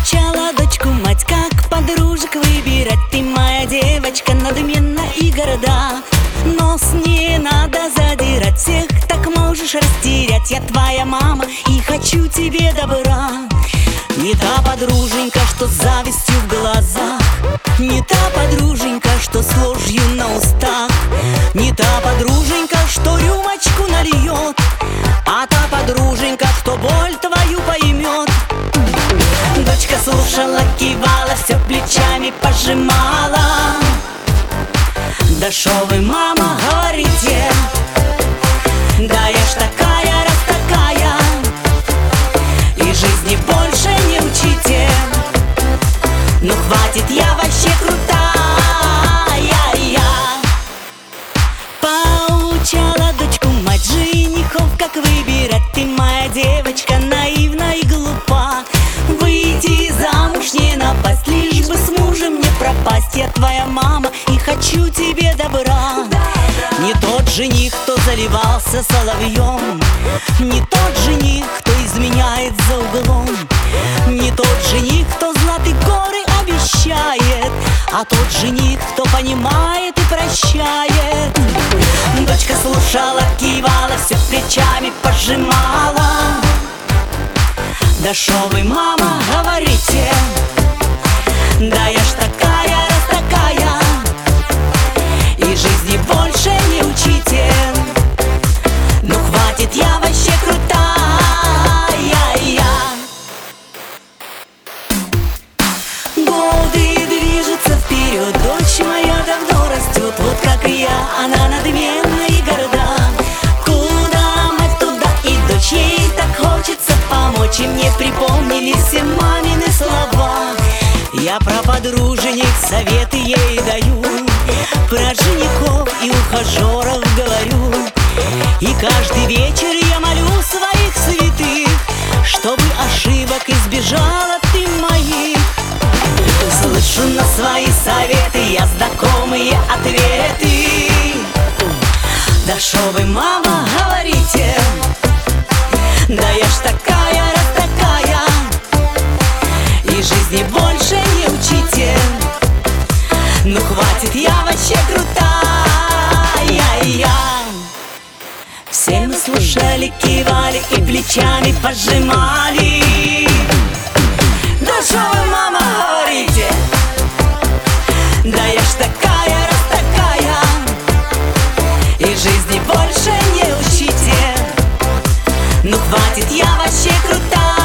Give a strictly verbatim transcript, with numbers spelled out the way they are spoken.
Поучала дочку мать, как подружек выбирать. Ты моя девочка, надменно и горда, нос не надо задирать, всех так можешь растерять. Я твоя мама и хочу тебе добра. Не та подруженька, что с завистью в глазах, не та подруженька, что с ложью на устах, не та подруженька, что рюмочку нальет, а та подруженька, что боль твою поймет. Дочка слушала, кивала, все плечами пожимала. Да шо вы, мама, говорите? Да я ж такая, раз такая, и жизни больше не учите. Ну хватит, я вообще крутая, я поучала дочку мать женихов, как выбирать. Ты моя девочка, наивна и глупа, выйти замуж не напасть, лишь бы с мужем не пропасть. Я твоя мама и хочу тебе добра. Не тот жених, кто заливался соловьем, не тот жених, кто изменяет за углом, не тот жених, кто златы горы обещает, а тот жених, кто понимает и прощает. Дочка слушала, кивала, все плечами пожимала. Да шо вы, мама, говорите? Да я ж такая, раз такая, и жизни больше не учите. Ну хватит, я вообще крутая, я годы движутся вперед, дочь моя давно растет. Вот как и я, она надменна и горда. Куда мать, туда и дочь, ей так хочется помочь. И мне припомнились все мамины слова. Я про подруженек советы ей даю, про женихов и ухажеров говорю. И каждый вечер я молю своих святых, чтобы ошибок избежала ты моих. Слышу на свои советы я знакомые ответы. Да шо вы, мама, говорите? Да я ж такая, раз такая, и жизни больше не учите. Ну хватит, я вообще крутая, я все мы слушали, кивали и плечами пожимали. Да шо вы, мама, говорите? Да я ж такая, раз такая, и жизни больше не учите. Ну хватит, я вообще крутая.